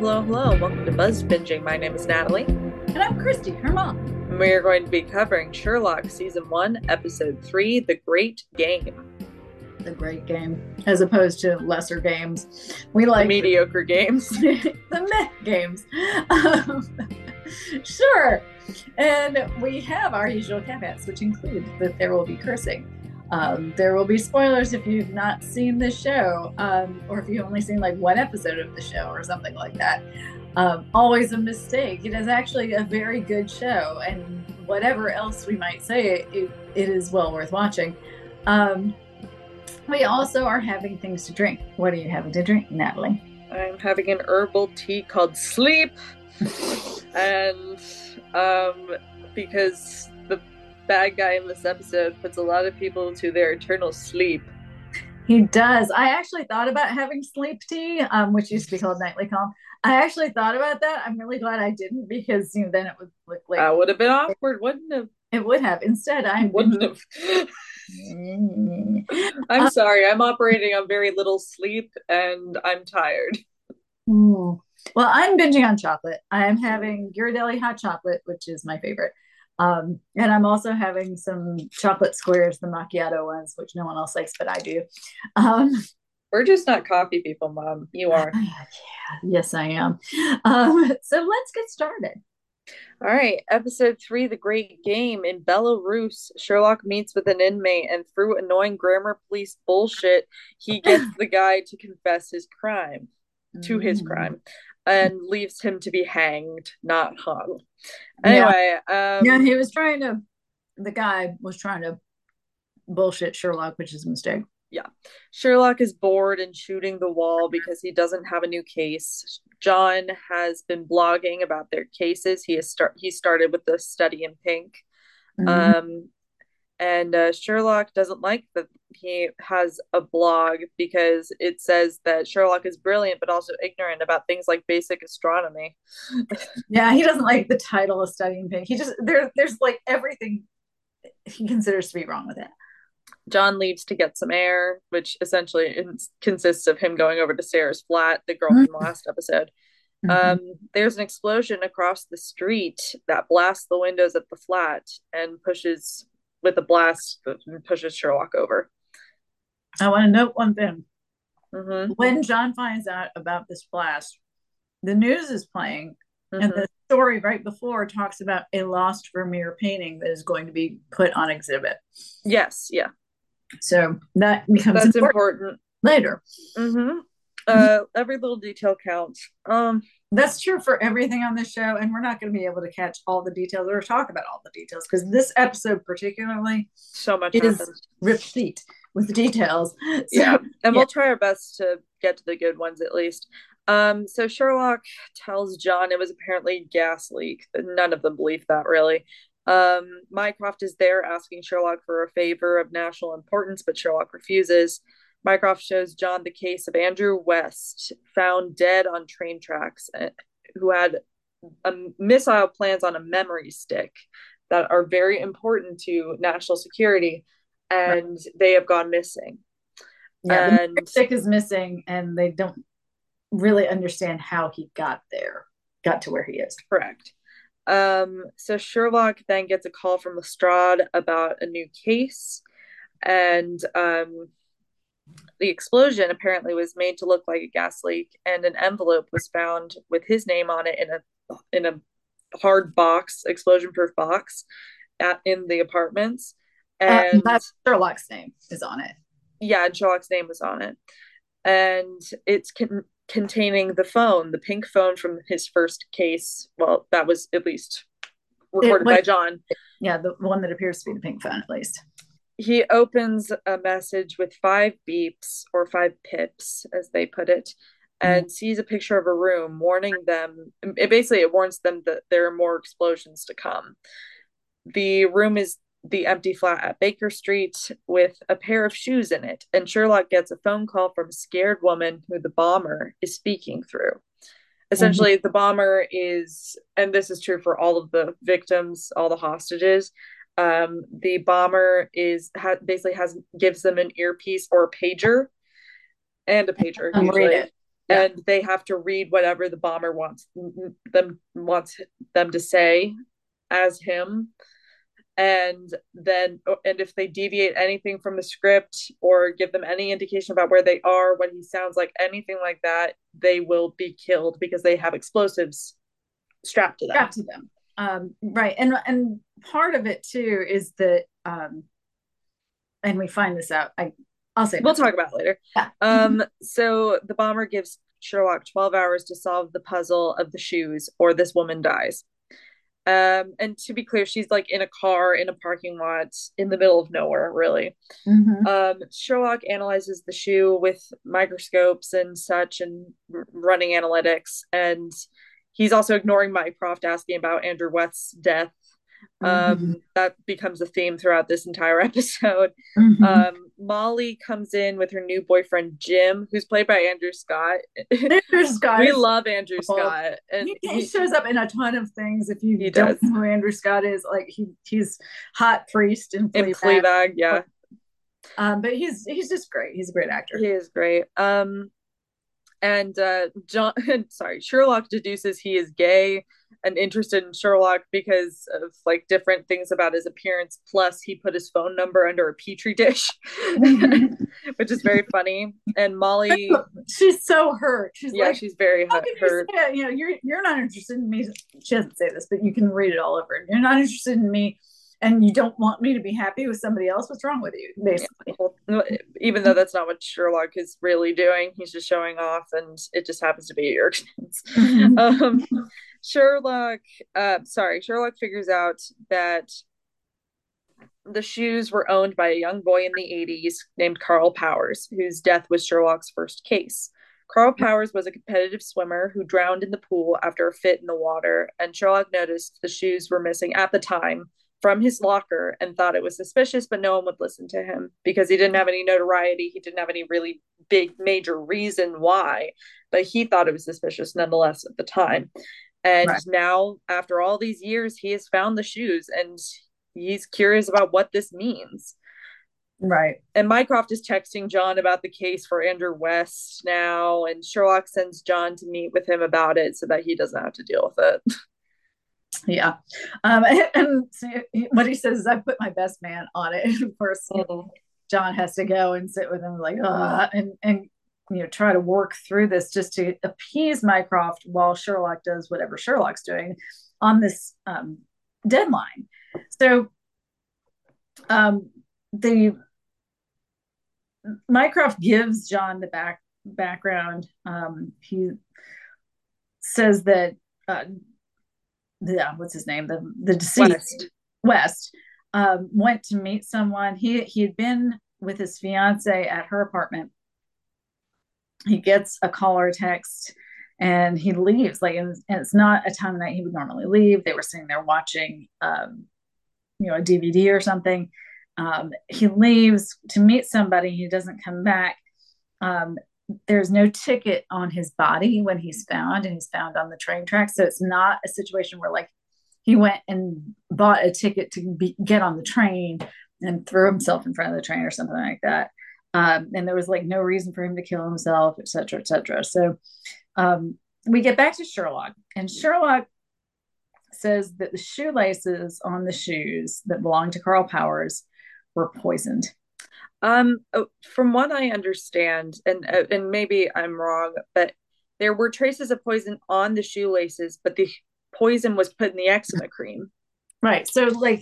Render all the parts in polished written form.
Hello. Welcome to Buzz Binging. My name is Natalie. And I'm Christy, her mom. We are going to be covering Sherlock Season 1, Episode 3, The Great Game. The great game, as opposed to lesser games. We like the mediocre games. the meh games. Sure. And we have our usual caveats, which include that there will be cursing. There will be spoilers if you've not seen the show, or if you've only seen like one episode of the show or something like that. Always a mistake. It is actually a very good show, and whatever else we might say, it is well worth watching. We also are having things to drink. What are you having to drink, Natalie? I'm having an herbal tea called Sleep. And because the bad guy in this episode puts a lot of people to their eternal sleep. He does. I actually thought about having sleep tea, which used to be called nightly calm. I actually thought about that. I'm really glad I didn't, because then it would look like that would have been awkward, wouldn't it? It would have. Instead, I wouldn't have. I'm sorry. I'm operating on very little sleep, and I'm tired. Well, I'm binging on chocolate. I am having Ghirardelli hot chocolate, which is my favorite. And I'm also having some chocolate squares, the macchiato ones, which no one else likes, but I do. We're just not coffee people, Mom. You are. Yeah, yes, I am. So let's get started. All right, Episode 3, The Great Game. In Belarus, Sherlock meets with an inmate, and through annoying grammar police bullshit, he gets the guy to confess his crime, and leaves him to be hanged, not hung. Anyway, the guy was trying to bullshit Sherlock, which is a mistake. Yeah. Sherlock is bored and shooting the wall because he doesn't have a new case. John has been blogging about their cases. He started with the Study in Pink. And Sherlock doesn't like that he has a blog because it says that Sherlock is brilliant but also ignorant about things like basic astronomy. Yeah, he doesn't like the title of Study in Pink. He just there's like everything he considers to be wrong with it. John leaves to get some air, which essentially consists of him going over to Sarah's flat, the girl from the last episode. There's an explosion across the street that blasts the windows at the flat and pushes Sherlock over. I want to note one thing. When John finds out about this blast, the news is playing, and the story right before talks about a lost Vermeer painting that is going to be put on exhibit. Yes, yeah. So that's important later. Every little detail counts. That's true for everything on this show, and we're not going to be able to catch all the details or talk about all the details, because this episode particularly so much is happens. Replete with details. We'll try our best to get to the good ones at least. So Sherlock tells John it was apparently a gas leak. None of them believe that, really. Mycroft is there asking Sherlock for a favor of national importance, but Sherlock refuses. Mycroft shows John the case of Andrew West, found dead on train tracks, who had missile plans on a memory stick that are very important to national security, and they have gone missing. Yeah, the memory stick is missing, and they don't really understand how he got to where he is. Correct. So Sherlock then gets a call from Lestrade about a new case, and the explosion apparently was made to look like a gas leak, and an envelope was found with his name on it in a hard box, explosion-proof box, in the apartments. And that's Sherlock's name is on it. Yeah, and Sherlock's name was on it, and it's containing the pink phone from his first case. Well, that was at least recorded by John. Yeah, the one that appears to be the pink phone, at least. He opens a message with 5 beeps, or 5 pips, as they put it, and sees a picture of a room, warning them. It warns them that there are more explosions to come. The room is the empty flat at Baker Street with a pair of shoes in it, and Sherlock gets a phone call from a scared woman who the bomber is speaking through. Essentially, the bomber is, and this is true for all of the victims, all the hostages, the bomber gives them an earpiece or a pager, and a pager usually. Yeah. and they have to read whatever the bomber wants them to say as him. And if they deviate anything from the script or give them any indication about where they are, what he sounds like, anything like that, they will be killed because they have explosives strapped to them. Strapped to them. Right. And part of it too is that and we find this out. I'll say We'll this. talk about it later. Yeah. So the bomber gives Sherlock 12 hours to solve the puzzle of the shoes, or this woman dies. And to be clear, she's like in a car in a parking lot in the middle of nowhere, really. Mm-hmm. Sherlock analyzes the shoe with microscopes and such and running analytics. And he's also ignoring Mycroft asking about Andrew West's death. Mm-hmm. That becomes a theme throughout this entire episode. Mm-hmm. Molly comes in with her new boyfriend Jim, who's played by Andrew Scott. Andrew Scott We is love Andrew Scott, and he shows up in a ton of things. If you he don't does know who Andrew Scott is, like he's hot priest in in Fleabag. Fleabag, yeah. But he's just great. He's a great actor. He is great. And John, sorry, Sherlock deduces he is gay and interested in Sherlock because of like different things about his appearance. Plus, he put his phone number under a petri dish, which is very funny. And Molly, she's so hurt. She's yeah, like, she's very how can hurt. you say, you're not interested in me. She doesn't say this, but you can read it all over. You're not interested in me, and you don't want me to be happy with somebody else. What's wrong with you? Basically, yeah. Even though that's not what Sherlock is really doing, he's just showing off, and it just happens to be at your expense. Sherlock figures out that the shoes were owned by a young boy in the 80s named Carl Powers, whose death was Sherlock's first case. Carl Powers was a competitive swimmer who drowned in the pool after a fit in the water, and Sherlock noticed the shoes were missing at the time from his locker and thought it was suspicious, but no one would listen to him because he didn't have any notoriety. He didn't have any really big, major reason why, but he thought it was suspicious nonetheless at the time. And right. now, after all these years, he has found the shoes and he's curious about what this means. Right. And Mycroft is texting John about the case for Andrew West now, and Sherlock sends John to meet with him about it so that he doesn't have to deal with it. Yeah. And so what he says is, I put my best man on it. And of course, John has to go and sit with him like, and try to work through this just to appease Mycroft while Sherlock does whatever Sherlock's doing on this deadline. So the Mycroft gives John the background. He says that what's his name? The deceased West went to meet someone. He had been with his fiance at her apartment. He gets a call or a text and he leaves. Like, and it's not a time of night he would normally leave. They were sitting there watching a DVD or something. He leaves to meet somebody. He doesn't come back. There's no ticket on his body when he's found, and he's found on the train tracks. So it's not a situation where like he went and bought a ticket to get on the train and threw himself in front of the train or something like that. And there was like no reason for him to kill himself, et cetera, et cetera. So we get back to Sherlock, and Sherlock says that the shoelaces on the shoes that belonged to Carl Powers were poisoned. From what I understand, and maybe I'm wrong, but there were traces of poison on the shoelaces, but the poison was put in the eczema cream. Right. So like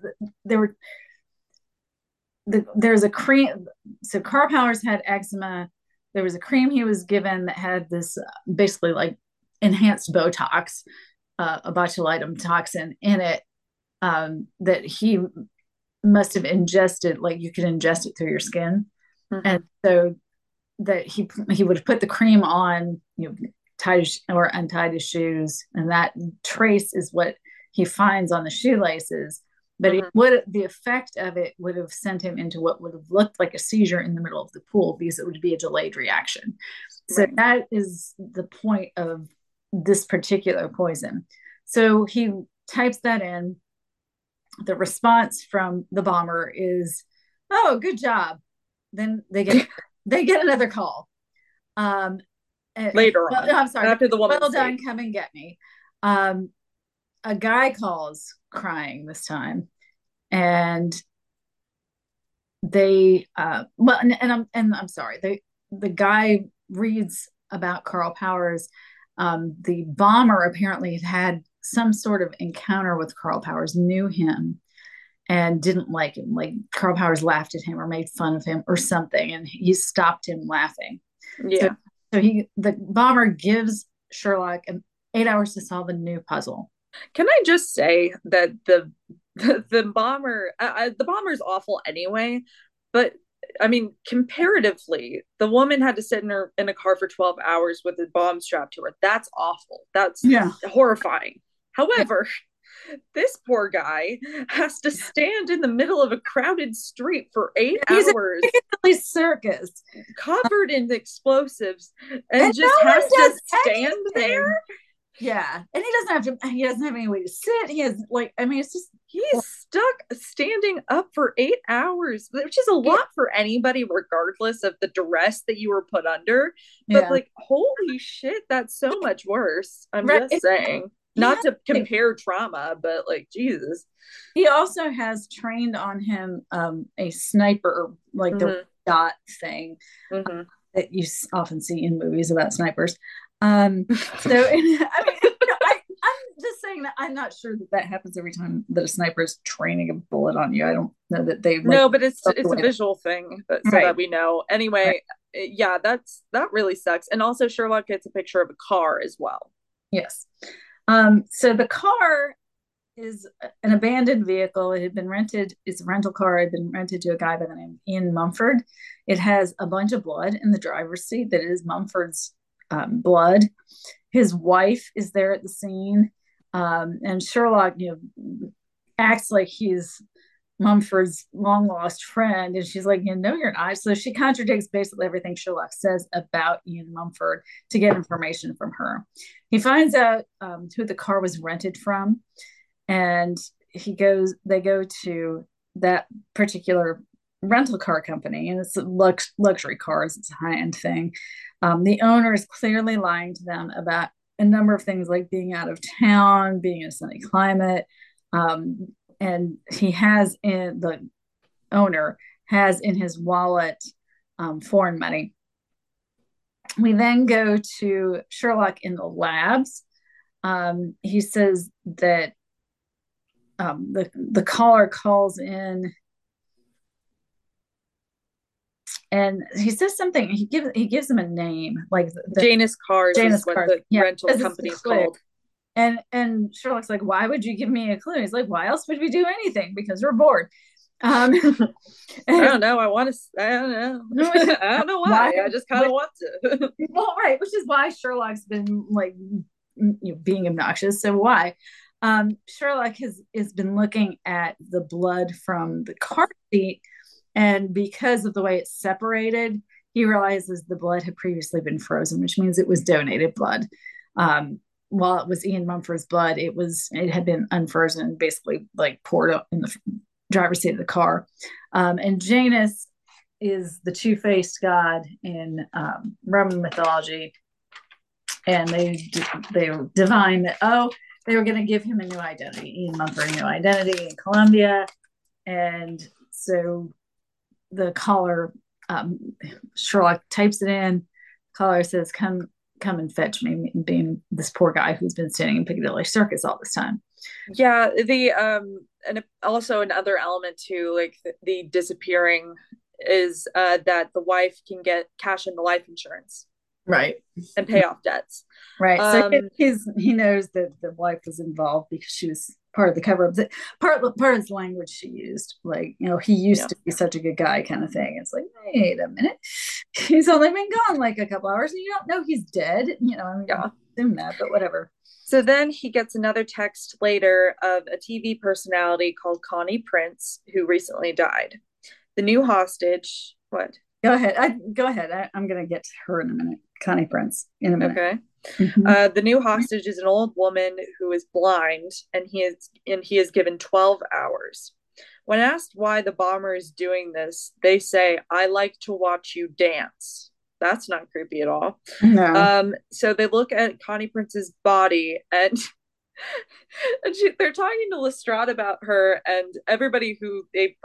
there's a cream. So Carl Powers had eczema. There was a cream he was given that had this basically like enhanced Botox, a botulinum toxin in it, that he must have ingested. Like you could ingest it through your skin. And so that he would have put the cream on, tied or untied his shoes, and that trace is what he finds on the shoelaces. But the effect of it would have sent him into what would have looked like a seizure in the middle of the pool, because it would be a delayed reaction. So that is the point of this particular poison. So he types that in. The response from the bomber is, "Oh, good job." Then they get another call, later well, on, I'm sorry. after the woman Well done, saved. come and get me. Um, a guy calls crying this time, and they well, and I'm sorry. The guy reads about Carl Powers. The bomber apparently had some sort of encounter with Carl Powers, knew him, and didn't like him. Like Carl Powers laughed at him or made fun of him or something, and he stopped him laughing. So, Yeah. the bomber gives Sherlock 8 hours to solve a new puzzle. Can I just say that the bomber the bomber's awful anyway, but I mean comparatively, the woman had to sit in a car for 12 hours with a bomb strapped to her. That's awful. That's Yeah. horrifying. Yeah. However, this poor guy has to stand in the middle of a crowded street for eight He's a hours circus. covered in explosives And and no just one has to does stand there. anything. Yeah. And he doesn't have any way to sit. He has like, I mean, it's just He's stuck standing up for 8 hours, which is a yeah. lot for anybody, regardless of the duress that you were put under. But Yeah. like, holy shit, that's so much worse. I'm Right. just saying. Yeah. Not to compare trauma, but like, Jesus. He also has trained on him a sniper, like the Mm-hmm. dot thing Mm-hmm. that you often see in movies about snipers. So, I mean, I'm just saying that I'm not sure that happens every time that a sniper is training a bullet on you. I don't know that they like No, but it's a visual thing, but so that right, we know. right, Anyway, yeah, that really sucks. And also, Sherlock gets a picture of a car as well. yes. So the car is an abandoned vehicle. It had been rented. It's a rental car. It had been rented to a guy by the name of Ian Mumford. It has a bunch of blood in the driver's seat that is Mumford's blood. His wife is there at the scene, and Sherlock, acts like he's Mumford's long lost friend, and she's like, you're not. So she contradicts basically everything Sherlock says about Ian Mumford to get information from her. He finds out who the car was rented from, and they go to that particular rental car company, and it's luxury cars. It's a high end thing. The owner is clearly lying to them about a number of things like being out of town, being in a sunny climate. Um, and the owner has in his wallet foreign money. We then go to Sherlock in the labs. He says that the caller calls in, and he says something. He gives them a name, like Janus Cars is Janus what Cars. the Yeah, rental company is called. And Sherlock's like, why would you give me a clue? He's like, why else would we do anything? Because we're bored. I don't know. I don't know. I don't know why. I just kind of want to. Well, right, which is why Sherlock's been like being obnoxious. So why? Sherlock has been looking at the blood from the car seat, and because of the way it's separated, he realizes the blood had previously been frozen, which means it was donated blood. While it was Ian Mumford's blood, it had been unfrozen and basically like poured up in the driver's seat of the car. And Janus is the two-faced god in Roman mythology, and they divine that they were going to give him a new identity, Ian Mumford, a new identity in Colombia, and so the caller, Sherlock types it in. The caller says, come and fetch me," being this poor guy who's been standing in Piccadilly Circus all this time. Yeah, and also another element to like the disappearing is that the wife can get cash in the life insurance Right. and pay off debts. Right. So Um, he knows that the wife was involved because she was part of the cover up. Part of his language she used, like, he used yeah. to be such a good guy kind of thing. It's like, wait a minute. He's only been gone like a couple hours and you don't know he's dead. I mean, Yeah. assume that, but whatever. So then he gets another text later of a TV personality called Connie Prince, who recently died. The new hostage, what? Go ahead. I'm going to get to her in a minute. Connie Prince in a minute. Okay. Mm-hmm. The new hostage is an old woman who is blind, and he is given 12 hours. When asked why the bomber is doing this, they say, "I like to watch you dance." That's not creepy at all. No. So they look at Connie Prince's body, and they're talking to Lestrade about her, and everybody who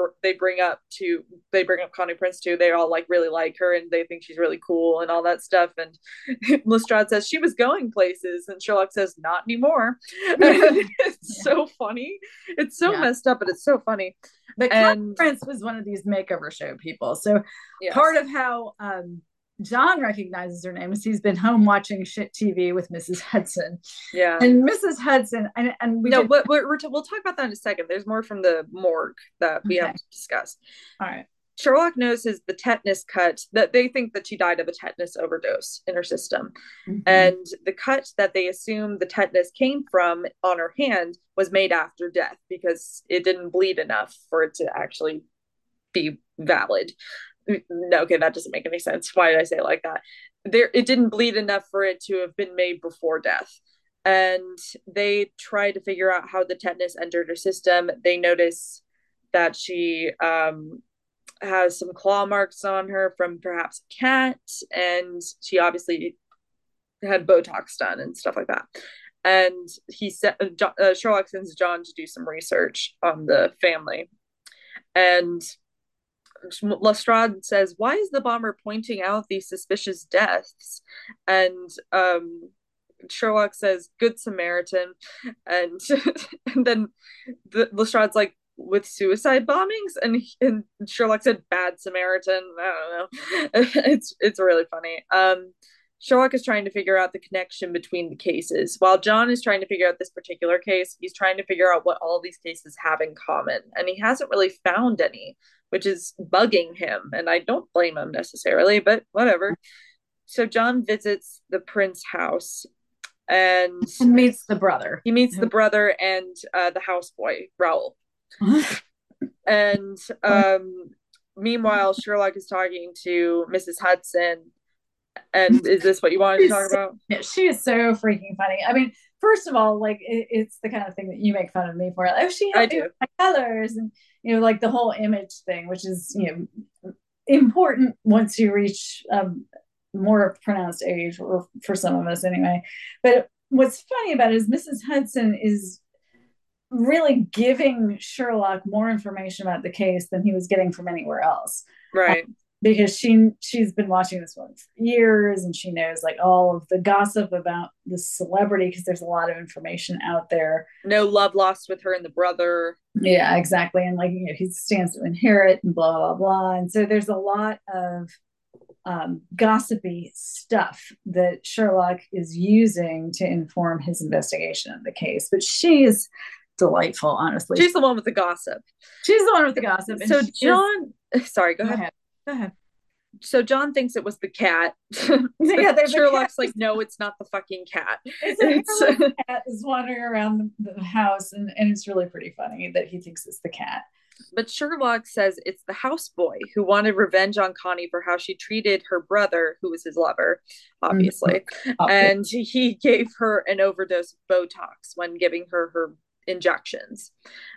they bring up Connie Prince to, they all like really like her, and they think she's really cool and all that stuff. And Lestrade says she was going places, and Sherlock says not anymore. It's so funny. It's so messed up, but it's so funny. But Connie Prince was one of these makeover show people, so part of how John recognizes her name is he's been home watching shit TV with Mrs. Hudson. Yeah. And Mrs. Hudson, and we'll talk about that in a second. There's more from the morgue that we have to discuss. All right. Sherlock notices the tetanus cut, that they think that she died of a tetanus overdose in her system. Mm-hmm. And the cut that they assume the tetanus came from on her hand was made after death because it didn't bleed enough for it to actually be valid. No, okay, that doesn't make any sense. Why did I say it like that? It didn't bleed enough for it to have been made before death. And they try to figure out how the tetanus entered her system. They notice that she has some claw marks on her from perhaps a cat, and she obviously had Botox done and stuff like that. And Sherlock sends John to do some research on the family. And Lestrade says, why is the bomber pointing out these suspicious deaths? And Sherlock says, good Samaritan. And then Lestrade's like, with suicide bombings? And Sherlock said, bad Samaritan. I don't know. It's really funny. Sherlock is trying to figure out the connection between the cases. While John is trying to figure out this particular case, he's trying to figure out what all these cases have in common. And he hasn't really found any, which is bugging him. And I don't blame him necessarily, but whatever. So John visits the Prince house and meets the brother. He meets the brother and the houseboy, Raoul. And meanwhile, Sherlock is talking to Mrs. Hudson. And is this what you wanted to talk about? Yeah, she is so freaking funny. I mean, first of all, like it's the kind of thing that you make fun of me for. Like, oh, she helped me with my colors, and like the whole image thing, which is important once you reach more pronounced age, or for some of us anyway. But what's funny about it is Mrs. Hudson is really giving Sherlock more information about the case than he was getting from anywhere else. Right. Because she's been watching this one for years, and she knows like all of the gossip about the celebrity, because there's a lot of information out there. No love lost with her and the brother. Yeah, exactly. And like, he stands to inherit and blah, blah, blah. And so there's a lot of gossipy stuff that Sherlock is using to inform his investigation of the case. But she is delightful, honestly. She's the one with the gossip. She's the one with the gossip. So John, sorry, go ahead. Go ahead. So John thinks it was the cat. Yeah, Sherlock's like, no, it's not the fucking cat. The cat is wandering around the house, and it's really pretty funny that he thinks it's the cat. But Sherlock says it's the houseboy who wanted revenge on Connie for how she treated her brother, who was his lover, obviously. Mm-hmm. And he gave her an overdose of Botox when giving her injections,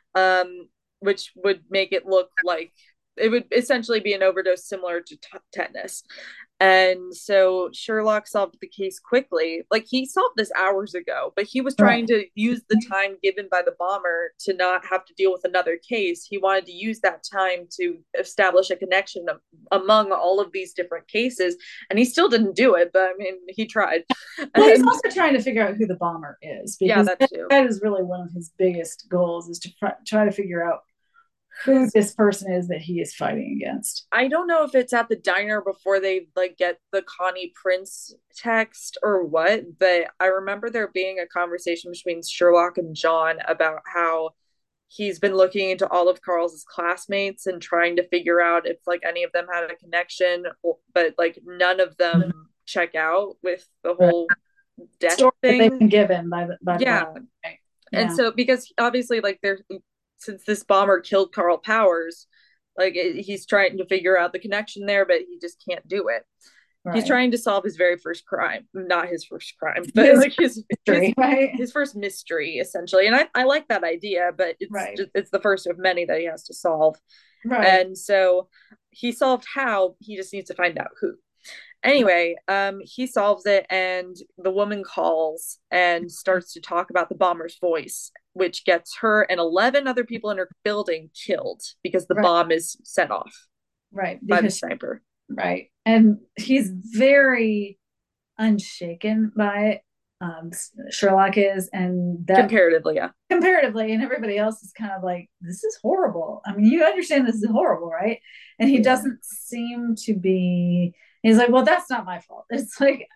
which would make it look like it would essentially be an overdose similar to tetanus. And so Sherlock solved the case quickly. Like, he solved this hours ago, but he was trying to use the time given by the bomber to not have to deal with another case. He wanted to use that time to establish a connection among all of these different cases. And he still didn't do it, but I mean, he tried. Well, he's also trying to figure out who the bomber is. Because that too. That is really one of his biggest goals, is to try to figure out who this person is that he is fighting against. I don't know if it's at the diner before they like get the Connie Prince text or what, but I remember there being a conversation between Sherlock and John about how he's been looking into all of Carl's classmates and trying to figure out if like any of them had a connection, but like none of them check out with the whole death story thing they've been given by the yeah. And so because obviously like since this bomber killed Carl Powers, like he's trying to figure out the connection there, but he just can't do it. Right. He's trying to solve his very first crime, not his first crime, but like his first mystery, essentially. And I like that idea, but it's the first of many that he has to solve. Right. And so he solved how, he just needs to find out who. Anyway, he solves it, and the woman calls and starts to talk about the bomber's voice, which gets her and 11 other people in her building killed because the Right, bomb is set off right, by the because sniper. right, and he's very unshaken by it. Sherlock is, and that Comparatively, yeah. comparatively, and everybody else is kind of like, this is horrible. I mean, you understand this is horrible, right? And he Yeah. doesn't seem to be, he's like, well, that's not my fault. It's like,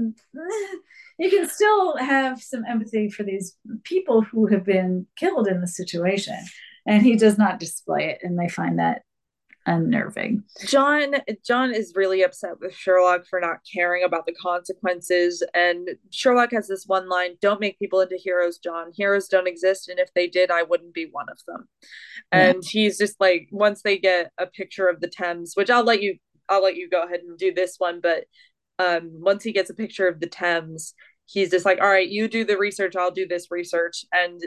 you can still have some empathy for these people who have been killed in the situation. And he does not display it, and they find that unnerving. John is really upset with Sherlock for not caring about the consequences, and Sherlock has this one line, "Don't make people into heroes, John. Heroes don't exist, and if they did, I wouldn't be one of them." Yeah. And he's just like, once they get a picture of the Thames, which I'll let you go ahead and do this one, but once he gets a picture of the Thames, he's just like, "All right, you do the research, I'll do this research."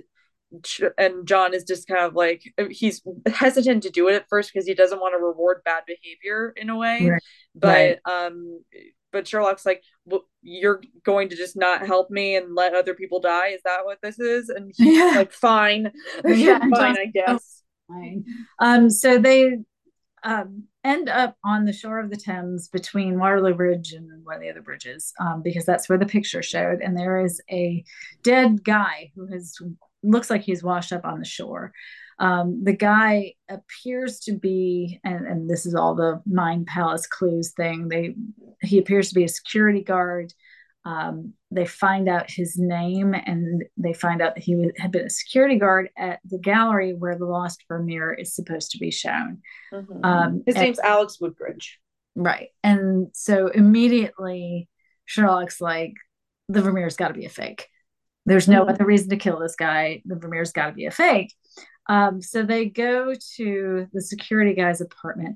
And John is just kind of like, he's hesitant to do it at first because he doesn't want to reward bad behavior in a way, Right. Right. but Sherlock's like, well, you're going to just not help me and let other people die? Is that what this is? And he's Yeah. like, fine. Yeah. And Fine, John's I like, oh, guess. fine. So they end up on the shore of the Thames between Waterloo Bridge and one of the other bridges, because that's where the picture showed. And there is a dead guy who has looks like he's washed up on the shore. The guy appears to be, and this is all the Mind Palace clues thing. He appears to be a security guard. They find out his name, and they find out that he had been a security guard at the gallery where the Lost Vermeer is supposed to be shown. His And name's Alex Woodbridge. right. And so immediately Sherlock's like, the Vermeer's got to be a fake. There's no other reason to kill this guy. The Vermeer's got to be a fake. So they go to the security guy's apartment.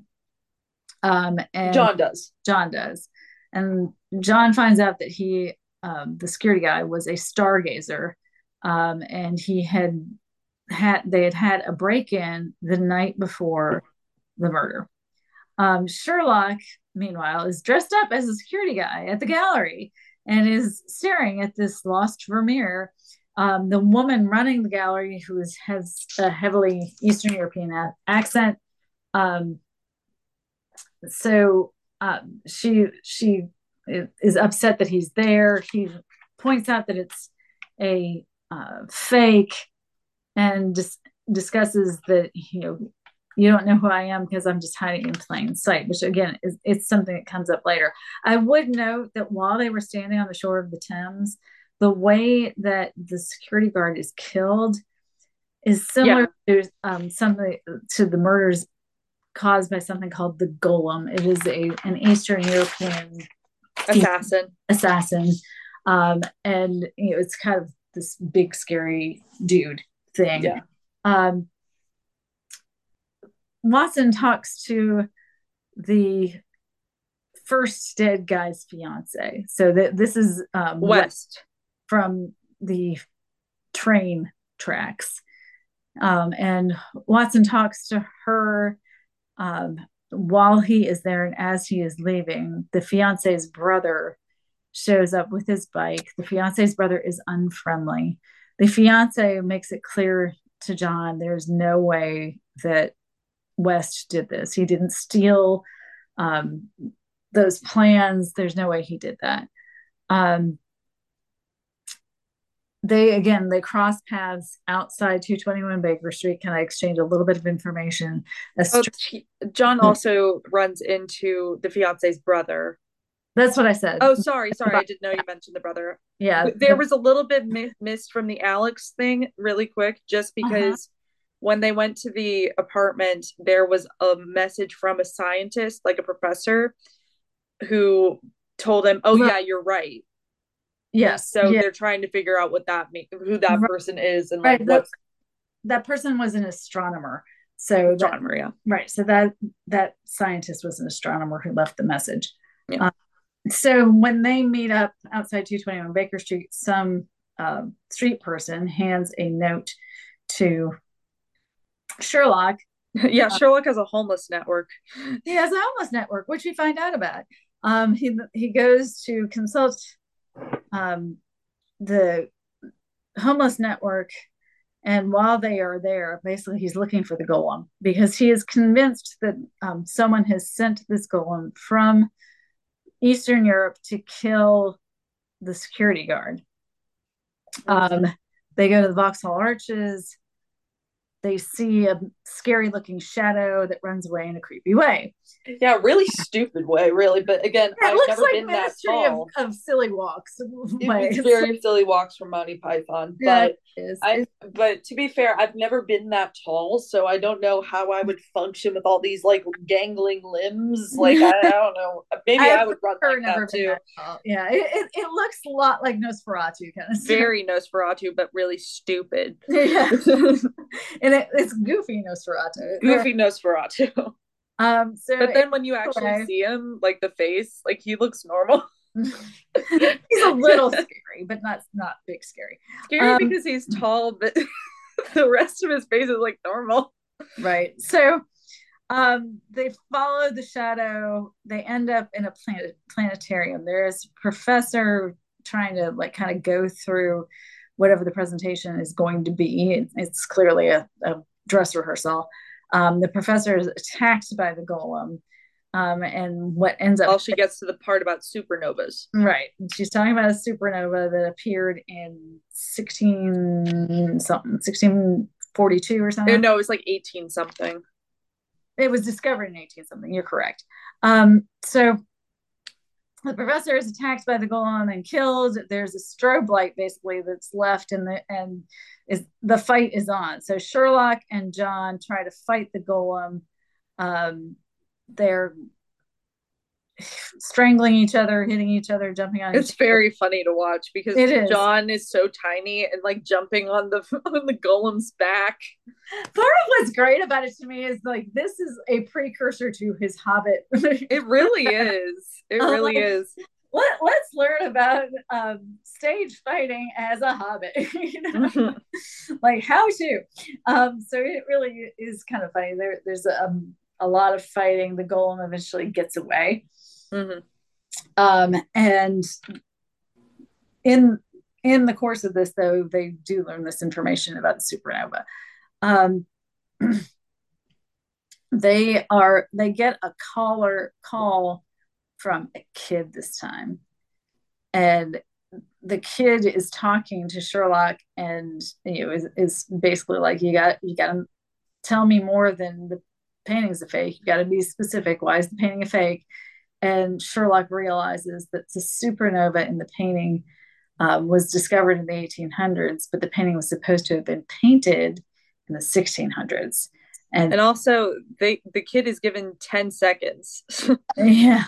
And John does. John does. And John finds out that the security guy, was a stargazer. And they had a break in the night before the murder. Sherlock, meanwhile, is dressed up as a security guy at the gallery and is staring at this lost Vermeer. The woman running the gallery, has a heavily Eastern European accent, so she is upset that he's there. He points out that it's a fake, and discusses that you don't know who I am because I'm just hiding in plain sight, which again it's something that comes up later. I would note that while they were standing on the shore of the Thames, the way that the security guard is killed is similar to something to the murders caused by something called the Golem. It is an Eastern European assassin, and it's kind of this big scary dude thing. Yeah. Watson talks to the first dead guy's fiance. So this is West from the train tracks. And Watson talks to her while he is there, and as he is leaving, the fiance's brother shows up with his bike. The fiance's brother is unfriendly. The fiance makes it clear to John there's no way that West did this. He didn't steal those plans. There's no way he did that. They cross paths outside 221 Baker Street. Can I exchange a little bit of information? John also runs into the fiance's brother. That's what I said. Oh, sorry. I didn't know you mentioned the brother. Yeah. There was a little bit missed from the Alex thing really quick, just because when they went to the apartment, there was a message from a scientist, like a professor, who told him, "Oh, yeah, you're right." Yes. So they're trying to figure out what that means, who that person is, and like that person was an astronomer. So astronomer, yeah. Right. So that scientist was an astronomer who left the message. Yeah. So when they meet up outside 221 Baker Street, some street person hands a note to Sherlock. Yeah, Sherlock has a homeless network. He has a homeless network, which we find out about. He goes to consult um, the homeless network, and while they are there, basically he's looking for the golem because he is convinced that someone has sent this golem from Eastern Europe to kill the security guard. Um, they go to the Vauxhall Arches. They see a scary looking shadow that runs away in a creepy way. Yeah, really stupid way, really. But again, Yeah, it I've looks never like been that Ministry tall. of Silly Walks It's very silly walks from Monty Python. Yeah, But it is. but to be fair, I've never been that tall, so I don't know how I would function with all these like gangling limbs. Like I don't know. Maybe I would run like never that been too. that tall. Yeah, it looks a lot like Nosferatu kind of stuff. Very Nosferatu, but really stupid. Yeah, and it's goofy Nosferatu. Goofy Nosferatu. So But then when you actually see him, like the face, like he looks normal. He's a little scary, but not big scary. Scary because he's tall, but the rest of his face is like normal. Right. So they follow the shadow. They end up in a planetarium. There's a professor trying to like kind of go through whatever the presentation is going to be. It's clearly a dress rehearsal. The professor is attacked by the golem. And what ends up, All she gets to the part about supernovas. Right. She's talking about a supernova that appeared in 1642 or something. No, it was like 18 something. It was discovered in 18 something. You're correct. So the professor is attacked by the golem and killed. There's a strobe light basically that's left, and the fight is on. So Sherlock and John try to fight the golem. They're strangling each other, hitting each other, jumping on. It's very funny to watch because John is so tiny and like jumping on the golem's back. Part of what's great about it to me is like this is a precursor to his Hobbit. It really is. It really is. Let's learn about stage fighting as a Hobbit. You know? Mm-hmm. Like how to. So it really is kind of funny. There's a lot of fighting. The golem eventually gets away. Mm-hmm. And in the course of this, though, they do learn this information about the supernova. They get a call from a kid this time, and the kid is talking to Sherlock, and is basically like, you got to tell me more than the painting's a fake. You got to be specific. Why is the painting a fake? And Sherlock realizes that the supernova in the painting was discovered in the 1800s, but the painting was supposed to have been painted in the 1600s. And also, the kid is given 10 seconds. Yeah.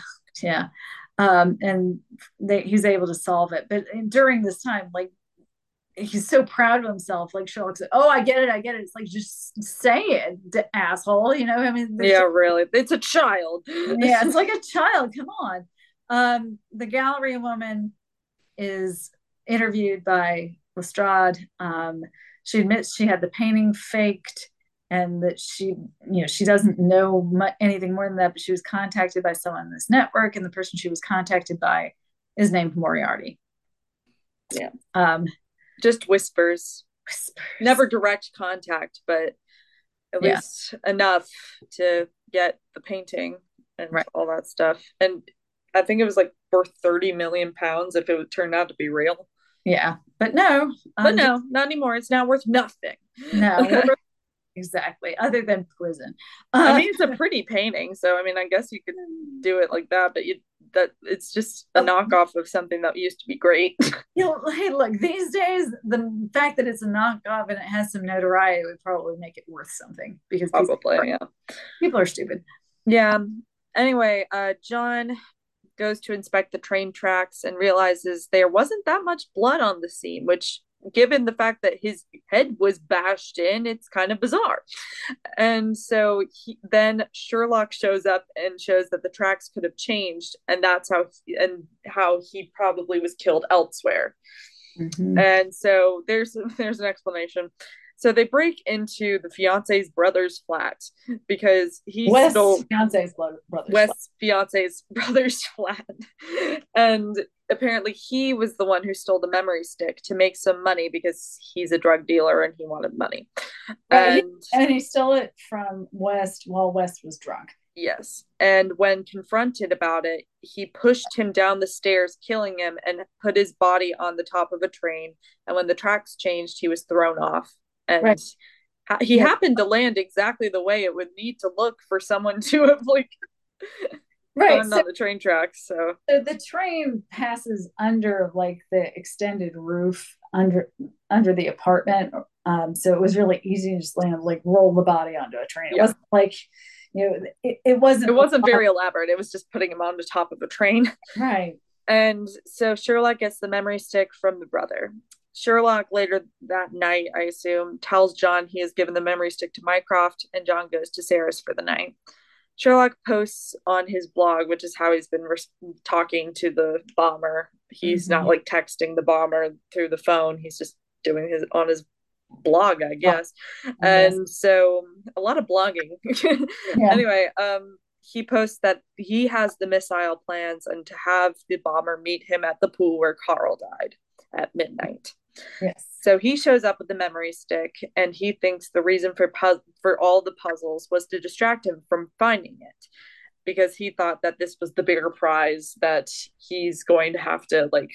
And he's able to solve it. But during this time, like, he's so proud of himself. Like Sherlock's like, oh, I get it. It's like, just say it, asshole. You know, I mean, yeah, really. It's a child. Yeah, it's like a child. Come on. The gallery woman is interviewed by Lestrade. She admits she had the painting faked and that she doesn't know anything more than that, but she was contacted by someone in this network, and the person she was contacted by is named Moriarty. Yeah. Just whispers. Never direct contact, but at least enough to get the painting and all that stuff. And I think it was like worth 30 million pounds if it would turn out to be real. Yeah, but no. No, not anymore. It's now worth nothing. No, exactly. Other than prison. I mean, it's a pretty painting, so I mean, I guess you could do it like that, but it's just a knockoff of something that used to be great. Hey, look, these days, the fact that it's a knockoff and it has some notoriety would probably make it worth something, because people are stupid. Yeah. Anyway, John goes to inspect the train tracks and realizes there wasn't that much blood on the scene, which, given the fact that his head was bashed in, it's kind of bizarre. And so then Sherlock shows up and shows that the tracks could have changed, and that's how he probably was killed elsewhere. Mm-hmm. And so there's an explanation. So they break into the fiance's brother's flat because he West's stole fiance's brother's flat. West's fiance's brother's flat. And apparently he was the one who stole the memory stick to make some money because he's a drug dealer and he wanted money. Right. And And he stole it from West while West was drunk. yes. And when confronted about it, he pushed him down the stairs, killing him, and put his body on the top of a train. And when the tracks changed, he was thrown off. And Right. he Yeah. happened to land exactly the way it would need to look for someone to have like Right. gone So, on the train tracks. So so the train passes under like the extended roof under the apartment. So it was really easy to just land like roll the body onto a train. It yeah, wasn't like it wasn't it wasn't very elaborate. It was just putting him on the top of a train. right. And so Sherlock gets the memory stick from the brother. Sherlock later that night, I assume, tells John he has given the memory stick to Mycroft, and John goes to Sarah's for the night. Sherlock posts on his blog, which is how he's been talking to the bomber. He's not Mm-hmm. like texting the bomber through the phone. He's just doing his on his blog, I Oh, guess. yes. And so a lot of blogging. Yeah. Anyway, he posts that he has the missile plans and to have the bomber meet him at the pool where Carl died at midnight. Yes. So he shows up with the memory stick, and he thinks the reason for all the puzzles was to distract him from finding it, because he thought that this was the bigger prize that he's going to have to like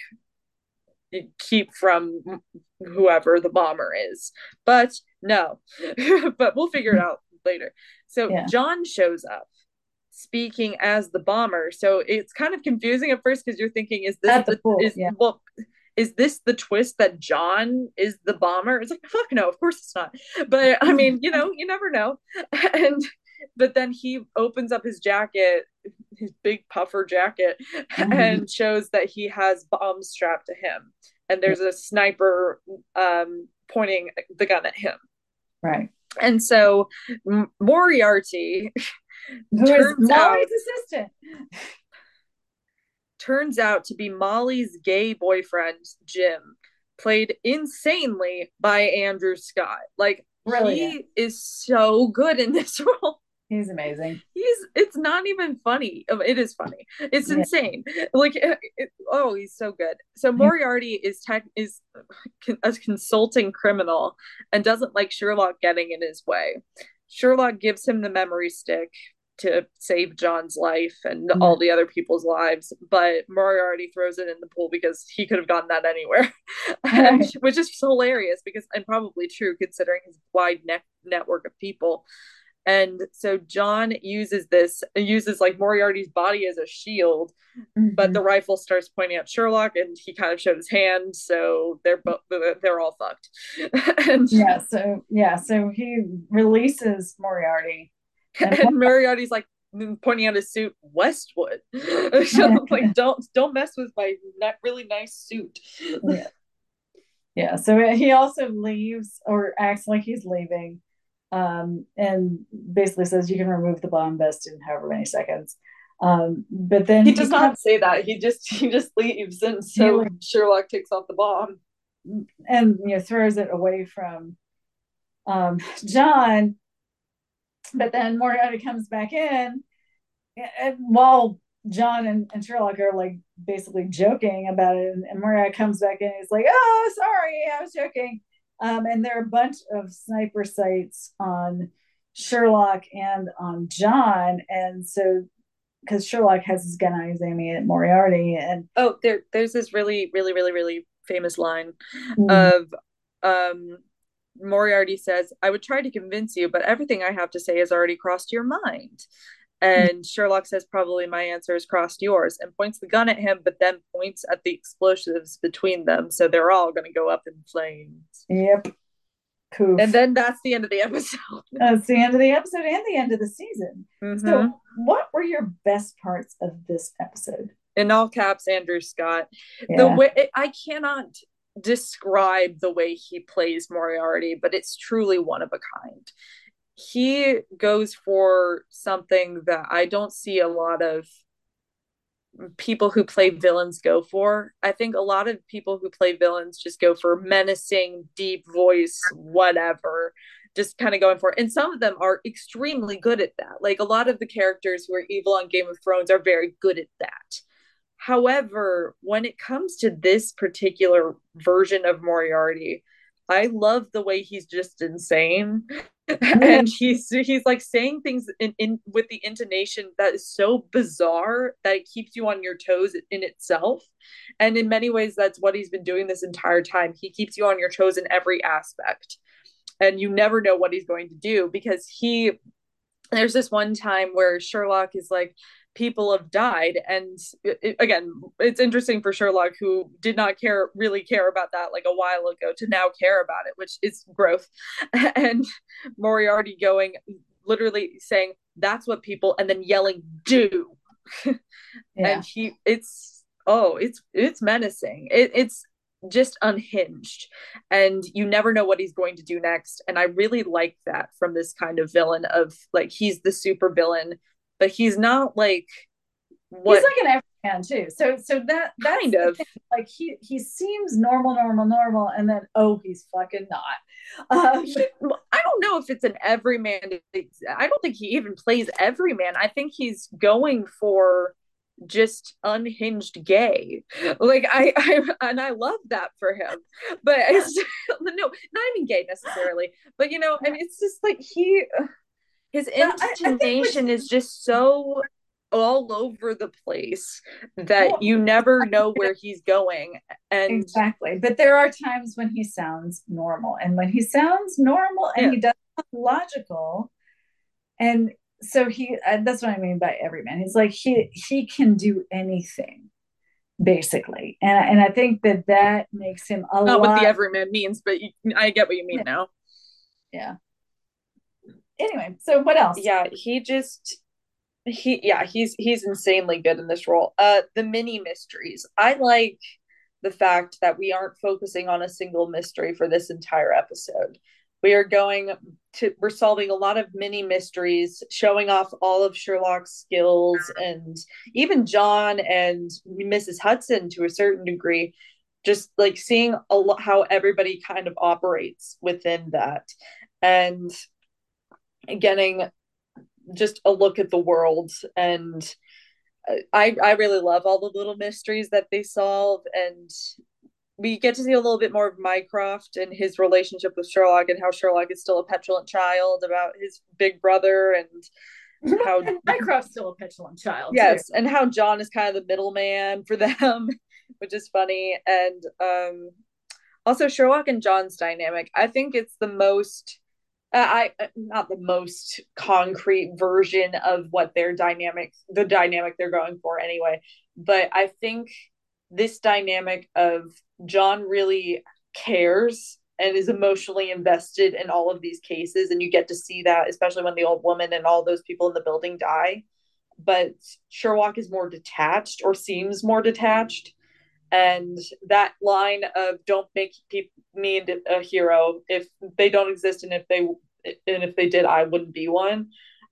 keep from whoever the bomber is. But no, but we'll figure it out later. So Yeah. John shows up speaking as the bomber. So it's kind of confusing at first because you're thinking, is this At the pool. is Yeah. well, is this the twist that John is the bomber? It's like, fuck no, of course it's not. But I mean, you never know. And but then he opens up his jacket, his big puffer jacket, Mm-hmm. and shows that he has bombs strapped to him. And there's a sniper pointing the gun at him. Right. And so Moriarty Who is turns out Molly's assistant? turns out to be Molly's gay boyfriend, Jim, played insanely by Andrew Scott. Like, Brilliant. he is so good in this role. He's amazing. It's not even funny. It is funny. It's Yeah. insane. Like, oh, he's so good. So Moriarty is a consulting criminal and doesn't like Sherlock getting in his way. Sherlock gives him the memory stick to save John's life and all the other people's lives, but Moriarty throws it in the pool because he could have gotten that anywhere, and which is hilarious because and probably true considering his wide network of people. And so John uses like Moriarty's body as a shield, but the rifle starts pointing at Sherlock, and he kind of showed his hand, so they're all fucked. And so he releases Moriarty, and Moriarty's like pointing at his suit, Westwood. Like, don't mess with my really nice suit. yeah. Yeah, so he also leaves or acts like he's leaving, and basically says you can remove the bomb vest in however many seconds. But then he does not say that. He just leaves, and so Sherlock takes off the bomb and throws it away from John. But then Moriarty comes back in, and while John and Sherlock are like basically joking about it, and Moriarty comes back in, and he's like, "Oh, sorry, I was joking." And there are a bunch of sniper sights on Sherlock and on John, and so because Sherlock has his gun on, he's aiming at Moriarty, and there's this really really really really famous line of Moriarty says, "I would try to convince you, but everything I have to say has already crossed your mind." And Sherlock says, "Probably my answer has crossed yours," and points the gun at him, but then points at the explosives between them. So they're all going to go up in flames. Yep. Poof. And then that's the end of the episode. That's the end of the episode and the end of the season. Mm-hmm. So, what were your best parts of this episode? In all caps, Andrew Scott. Yeah. The way I cannot describe the way he plays Moriarty, but it's truly one of a kind. He goes for something that I don't see a lot of people who play villains go for. I think a lot of people who play villains just go for menacing, deep voice, whatever, just kind of going for it. And some of them are extremely good at that. Like a lot of the characters who are evil on Game of Thrones are very good at that. However, when it comes to this particular version of Moriarty, I love the way he's just insane. Yeah. And he's like saying things in with the intonation that is so bizarre that it keeps you on your toes in itself. And in many ways, that's what he's been doing this entire time. He keeps you on your toes in every aspect. And you never know what he's going to do because there's this one time where Sherlock is like, people have died. And again, it's interesting for Sherlock, who did not really care about that like a while ago, to now care about it, which is growth. And Moriarty going, literally saying, that's what people, and then yelling, do. Yeah. And it's menacing. It's just unhinged, and you never know what he's going to do next. And I really like that from this kind of villain, of like, he's the super villain, but he's not like He's what like an everyman too. So that's kind the of thing. Like he seems normal, and then oh, he's fucking not. I don't know if it's an everyman. I don't think he even plays everyman. I think he's going for just unhinged gay. Like and I love that for him. But it's no, not even gay necessarily. But I mean, it's just like his I think intonation is just so all over the place that well, you never know where he's going. And exactly. But there are times when he sounds normal, and when he sounds normal and yeah, he does logical, and so that's what I mean by everyman. He's like he can do anything basically, and I think that makes him a not what the lot. everyman means, but I get what you mean Yeah. now. Yeah. Anyway, so what else? Yeah, he's insanely good in this role. The mini mysteries. I like the fact that we aren't focusing on a single mystery for this entire episode. We're solving a lot of mini mysteries, showing off all of Sherlock's skills, and even John and Mrs. Hudson to a certain degree, just like seeing how everybody kind of operates within that, and getting just a look at the world. And I really love all the little mysteries that they solve, and we get to see a little bit more of Mycroft and his relationship with Sherlock, and how Sherlock is still a petulant child about his big brother, and how And Mycroft's still a petulant child too. yes, and how John is kind of the middleman for them, which is funny. And also Sherlock and John's dynamic. I think it's the most I not the most concrete version of what the dynamic they're going for anyway. But I think this dynamic of John really cares and is emotionally invested in all of these cases, and you get to see that, especially when the old woman and all those people in the building die. But Sherlock is more detached, or seems more detached, and that line of "don't make me a hero if they don't exist, and if they did, I wouldn't be one."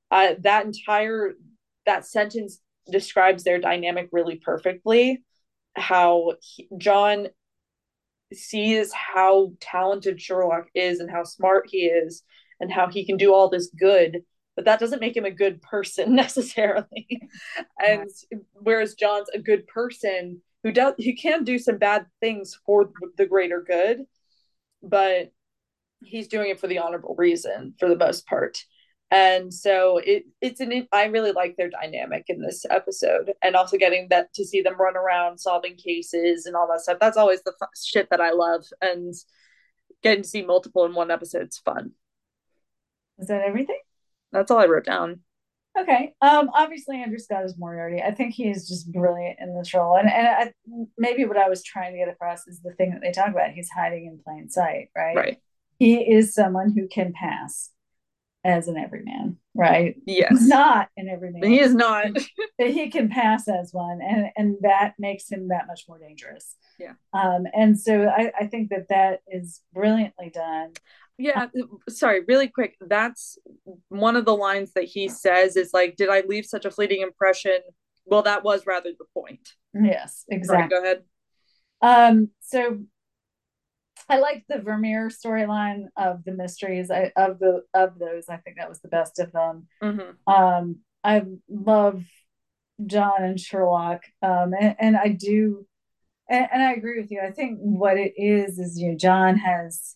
That sentence describes their dynamic really perfectly. How John sees how talented Sherlock is and how smart he is and how he can do all this good, but that doesn't make him a good person necessarily. And whereas John's a good person who can do some bad things for the greater good, but he's doing it for the honorable reason for the most part. And so I really like their dynamic in this episode, and also getting that to see them run around solving cases and all that stuff. That's always the shit that I love, and getting to see multiple in one episode's fun. Is that everything? That's all I wrote down. Okay. Obviously Andrew Scott is Moriarty. I think he is just brilliant in this role. Maybe what I was trying to get across is the thing that they talk about. He's hiding in plain sight, right? Right. He is someone who can pass as an everyman, right? Yes. He's not an everyman. He is not. But he can pass as one, and that makes him that much more dangerous. Yeah. And so I think that is brilliantly done. Yeah, sorry, really quick. That's one of the lines that he says is like, "Did I leave such a fleeting impression Well, that was rather the point. Yes, Sorry, exactly. go ahead. So I liked the Vermeer storyline of the mysteries. Of those, I think that was the best of them. Mm-hmm. I love John and Sherlock, and I do, and I agree with you. I think what it is John has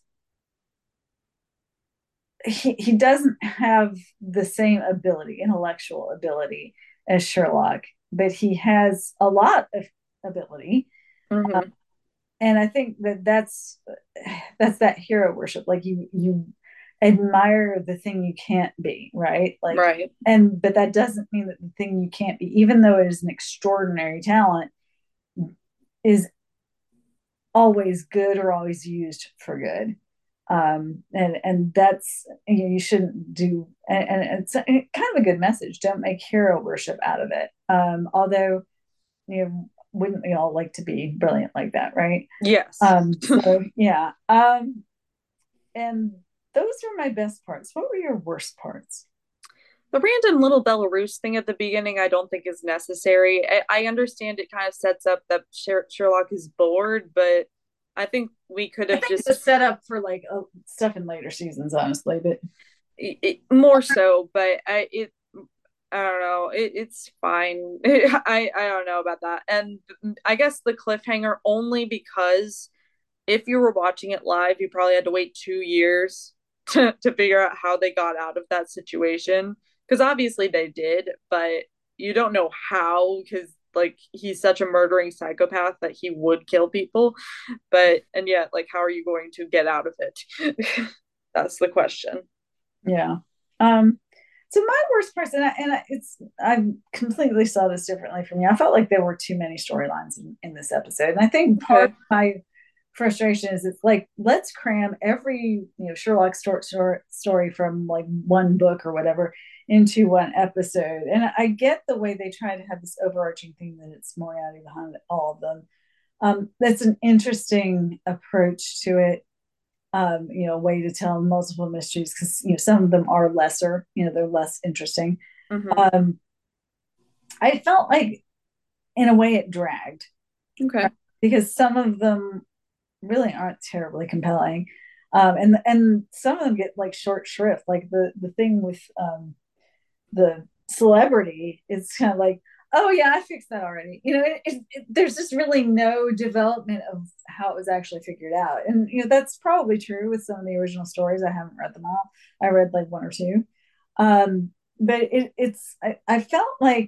he doesn't have the same ability, intellectual ability as Sherlock, but he has a lot of ability. Uh, Mm-hmm. and I think that's that hero worship. Like you admire the thing you can't be, right? Like, Right. and but that doesn't mean that the thing you can't be, even though it is an extraordinary talent, is always good or always used for good. And that's you shouldn't do, and it's kind of a good message. Don't make hero worship out of it. Although wouldn't we all like to be brilliant like that, right? Yes. So yeah. And those were my best parts. What were your worst parts? The random little Belarus thing at the beginning, I don't think is necessary. I understand it kind of sets up that Sherlock is bored, but I think we could I have think it was just set up for like stuff in later seasons, honestly. But more so. But I don't know. It's fine. I don't know about that. And I guess the cliffhanger only because if you were watching it live, you probably had to wait 2 years to figure out how they got out of that situation. Because obviously they did, but you don't know how because like he's such a murdering psychopath that he would kill people. But and yet, like, how are you going to get out of it? That's the question. yeah. Um, so my worst part, I completely saw this differently from you. I felt like there were too many storylines in this episode, and I think part Okay. of my frustration is it's like let's cram every Sherlock story from like one book or whatever into one episode. And I get the way they try to have this overarching theme that it's Moriarty behind all of them. That's an interesting approach to it. Way to tell multiple mysteries because some of them are lesser, they're less interesting. Mm-hmm. Um, I felt like in a way it dragged, Okay. right? Because some of them really aren't terribly compelling. And some of them get like short shrift, like the thing with the celebrity. It's kind of like, oh yeah, I fixed that already. There's just really no development of how it was actually figured out, and that's probably true with some of the original stories. I haven't read them all. I read like one or two, but I felt like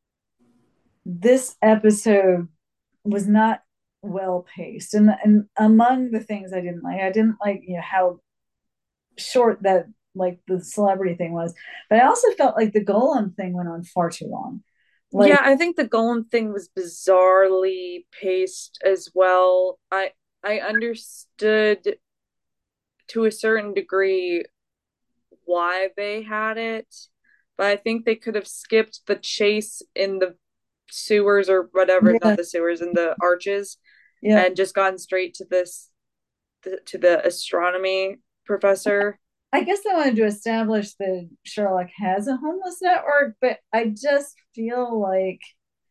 this episode was not well paced, and among the things I didn't like how short that like the celebrity thing was, but I also felt like the Golem thing went on far too long. Like, Yeah, I think the Golem thing was bizarrely paced as well. I understood to a certain degree why they had it, but I think they could have skipped the chase in the sewers or whatever, not yeah, the sewers, in the arches, yeah. and just gotten straight to to the astronomy professor. I guess I wanted to establish that Sherlock has a homeless network, but I just feel like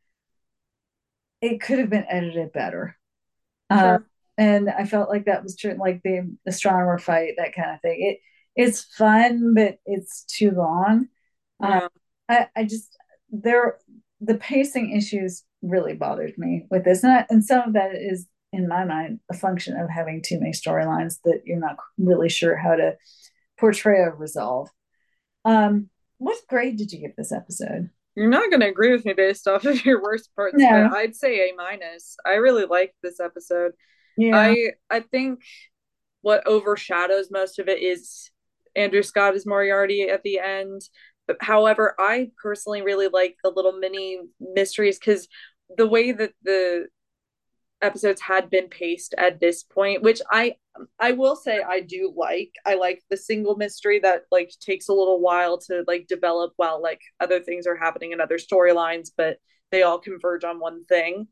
it could have been edited better. Uh, Sure. and I felt like that was true, like the astronomer fight, that kind of thing. It's fun, but it's too long. Uh, Yeah. I just there the pacing issues really bothered me with this, and some of that is in my mind a function of having too many storylines that you're not really sure how to portray or resolve. What grade did you give this episode? You're not going to agree with me based off of your worst parts, but No, I'd say A minus. I really liked this episode. yeah, I think what overshadows most of it is Andrew Scott as Moriarty at the end. But however, I personally really like the little mini mysteries because the way that the episodes had been paced at this point, which I will say I do like. I like the single mystery that like takes a little while to like develop while like other things are happening in other storylines, but they all converge on one thing.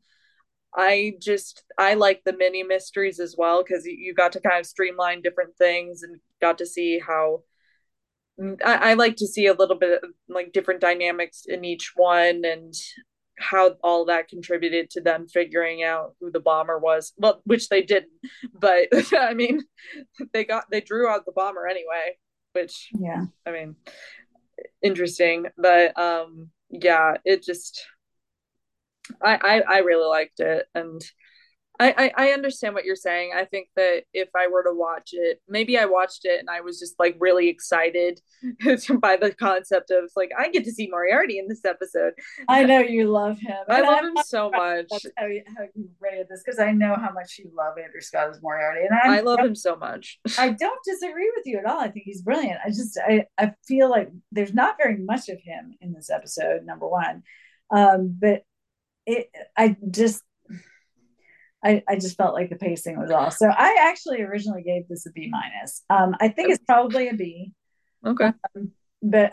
I like the mini mysteries as well because you got to kind of streamline different things and got to see how I like to see a little bit of like different dynamics in each one and how all that contributed to them figuring out who the bomber was. Well, which they didn't, but I mean, they drew out the bomber anyway, which Yeah. I mean, interesting. But yeah, it just I really liked it, and I understand what you're saying. I think that if I were to watch it, maybe I watched it and I was just like really excited by the concept of like I get to see Moriarty in this episode. I know you love him. I And love him so much. That's how you rated this, because I know how much you love Andrew Scott as Moriarty. And I love him so much. I don't disagree with you at all. I think he's brilliant. I feel like there's not very much of him in this episode, number one. But it I just I just felt like the pacing was off. So I actually originally gave this a B minus. I think it's probably a B. Okay. But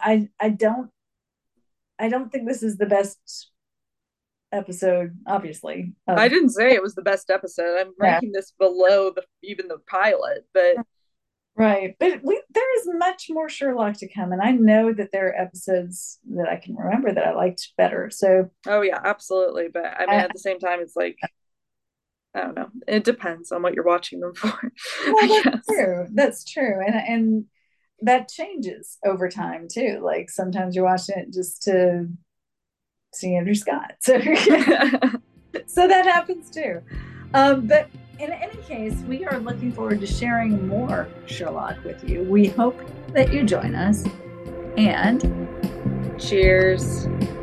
I don't think this is the best episode, obviously. I didn't say it was the best episode. I'm ranking this below even the pilot, but right. But there is much more Sherlock to come, and I know that there are episodes that I can remember that I liked better. So oh yeah, absolutely. But I mean, at the same time, it's like I don't know. It depends on what you're watching them for. Well, that's true. That's true, and that changes over time too. Like sometimes you're watching it just to see Andrew Scott. So so that happens too. But in any case, we are looking forward to sharing more Sherlock with you. We hope that you join us. And cheers.